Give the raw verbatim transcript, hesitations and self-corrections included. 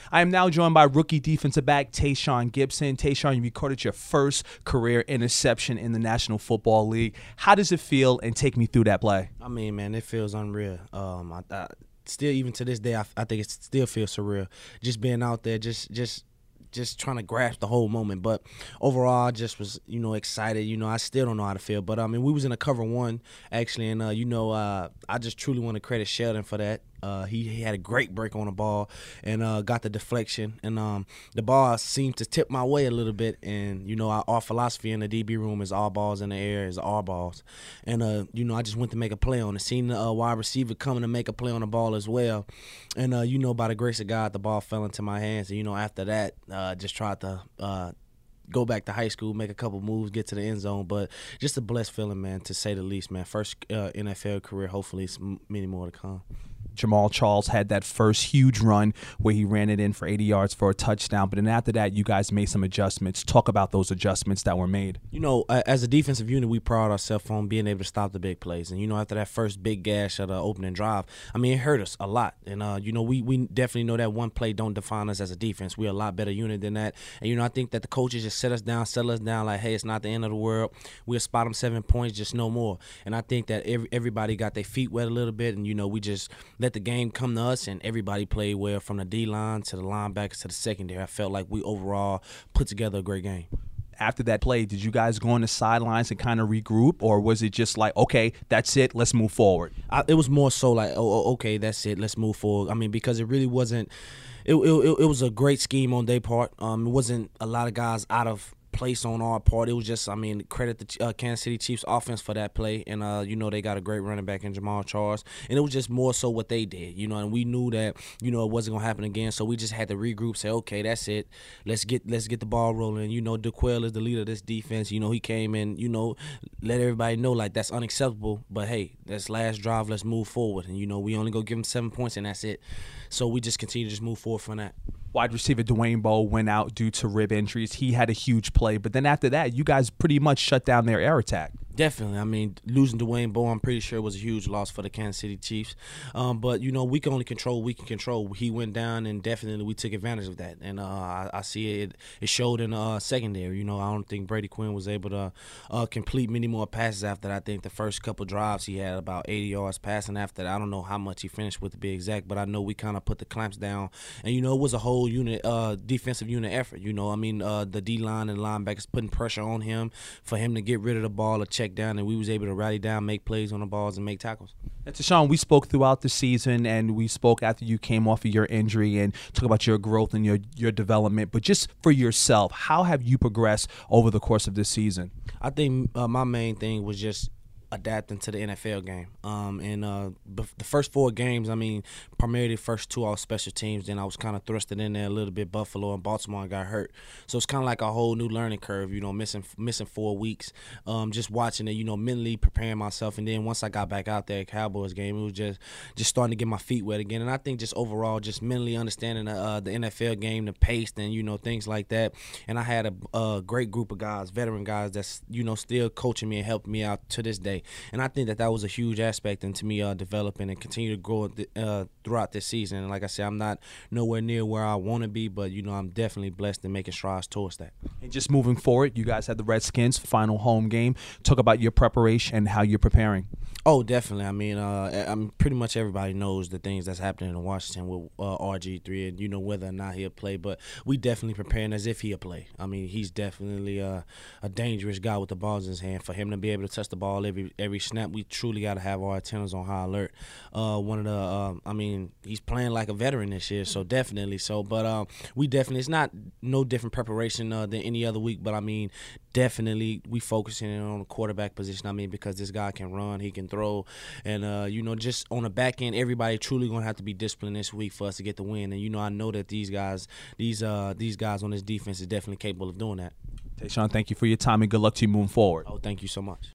I am now joined by rookie defensive back Tayshaun Gibson. Tayshaun, you recorded your first career interception in the National Football League. How does it feel? And take me through that play. I mean, man, it feels unreal. Um, I, I still, even to this day, I, I think it still feels surreal. Just being out there, just, just. just trying to grasp the whole moment. But overall, I just was, you know, excited. You know, I still don't know how to feel. But, I mean, we was in a cover one, actually. And, uh, you know, uh, I just truly want to credit Sheldon for that. Uh, he, he had a great break on the ball and uh, got the deflection. And um, the ball seemed to tip my way a little bit. And, you know, our, our philosophy in the D B room is all balls in the air is all balls. And, uh, you know, I just went to make a play on it. Seen the uh, wide receiver coming to make a play on the ball as well. And, uh, you know, by the grace of God, the ball fell into my hands. And, you know, after that, uh, just tried to uh, go back to high school, make a couple moves, get to the end zone. But just a blessed feeling, man, to say the least, man. First uh, N F L career, hopefully it's many more to come. Jamal Charles had that first huge run where he ran it in for eighty yards for a touchdown. But then after that, you guys made some adjustments. Talk about those adjustments that were made. You know, as a defensive unit, we pride ourselves on being able to stop the big plays. And, you know, after that first big gash of the opening drive, I mean, it hurt us a lot. And, uh, you know, we, we definitely know that one play don't define us as a defense. We're a lot better unit than that. And, you know, I think that the coaches just set us down, settle us down like, hey, it's not the end of the world. We'll spot them seven points, just no more. And I think that every, everybody got their feet wet a little bit. And, you know, we just let the game come to us, and everybody played well from the D-line to the linebackers to the secondary. I felt like we overall put together a great game. After that play, did you guys go on the sidelines and kind of regroup, or was it just like, okay, that's it, let's move forward? I, it was more so like, oh, okay, that's it, let's move forward. I mean, because it really wasn't it, – it, it was a great scheme on their part. Um, it wasn't a lot of guys out of – place on our part. It was just, I mean, credit the uh, Kansas City Chiefs offense for that play. And, uh, you know, they got a great running back in Jamal Charles. And it was just more so what they did, you know, and we knew that, you know, it wasn't going to happen again. So we just had to regroup, say, okay, that's it. Let's get let's get the ball rolling. You know, DeQuell is the leader of this defense. You know, he came in, you know, let everybody know, like, that's unacceptable. But, hey, that's last drive. Let's move forward. And, you know, we only go give them seven points, and that's it. So we just continue to just move forward from that. Wide receiver Dwayne Bowe went out due to rib injuries. He had a huge play. But then after that, you guys pretty much shut down their air attack. Definitely. I mean, losing Dwayne Bowe, I'm pretty sure was a huge loss for the Kansas City Chiefs. Um, but, you know, we can only control what we can control. He went down, and definitely we took advantage of that. And uh, I, I see it it showed in the uh, secondary. You know, I don't think Brady Quinn was able to uh, complete many more passes after that. I think the first couple drives he had about eighty yards passing after that. I don't know how much he finished with to be exact, but I know we kind of put the clamps down. And, you know, it was a whole unit, uh, defensive unit effort. You know, I mean, uh, the D-line and linebackers putting pressure on him for him to get rid of the ball or check down, and we was able to rally down, make plays on the balls, and make tackles. And Tayshaun, we spoke throughout the season, and we spoke after you came off of your injury and talk about your growth and your, your development. But just for yourself, how have you progressed over the course of this season? I think uh, my main thing was just adapting to the N F L game. Um, and uh, the first four games, I mean, primarily the first two all special teams. Then I was kind of thrusted in there a little bit. Buffalo and Baltimore got hurt. So it's kind of like a whole new learning curve, you know, missing missing four weeks. Um, just watching it, you know, mentally preparing myself. And then once I got back out there, Cowboys game, it was just just starting to get my feet wet again. And I think just overall, just mentally understanding the, uh, the N F L game, the pace, and, you know, things like that. And I had a, a great group of guys, veteran guys, that's, you know, still coaching me and helping me out to this day. And I think that that was a huge aspect into me uh, developing and continue to grow uh, throughout this season. And like I said, I'm not nowhere near where I want to be, but, you know, I'm definitely blessed and making strides towards that. And just moving forward, you guys had the Redskins final home game. Talk about your preparation and how you're preparing. Oh, definitely. I mean, uh, I'm pretty much everybody knows the things that's happening in Washington with uh, R G three, and, you know, whether or not he'll play. But we definitely preparing as if he'll play. I mean, he's definitely uh, a dangerous guy with the balls in his hand. For him to be able to touch the ball every every snap, we truly got to have our antennas on high alert. Uh, one of the, uh, I mean, he's playing like a veteran this year, so definitely so. But uh, we definitely, it's not no different preparation uh, than any other week. But I mean, definitely we focusing on the quarterback position. I mean, because this guy can run, he can throw, and uh, you know, just on the back end, everybody truly gonna have to be disciplined this week for us to get the win. And, you know, I know that these guys, these uh, these guys on this defense is definitely capable of doing that. Tayshaun, thank you for your time and good luck to you moving forward. Oh, thank you so much.